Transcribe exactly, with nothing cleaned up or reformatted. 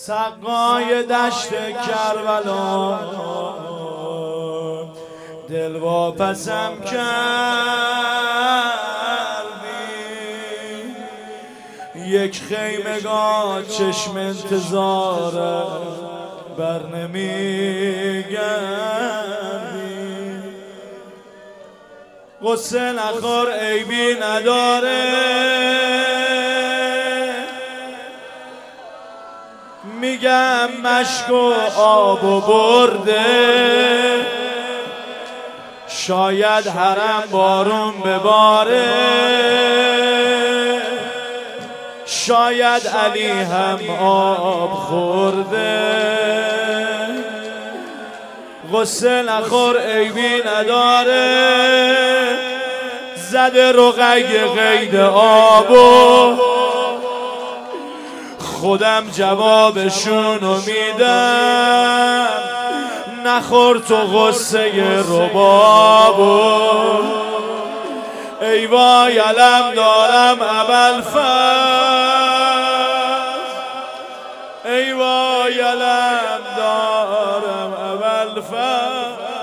سقای دشت کربلا دل واپسم کردی، یک خیمگاه چشم انتظاره بر نمیگردی. قصه نخور عیبی نداره، میگم مشک و آب و برده، شاید حرم بارون بباره، شاید علی هم آب خورده. غصه نخور عیبی نداره، زده رو قید قید آبو، خودم جوابشونو میدم. نخور تو غصه ربابو، ای وای علم دارم ابوالفضل، ای وای علم دارم ابوالفضل.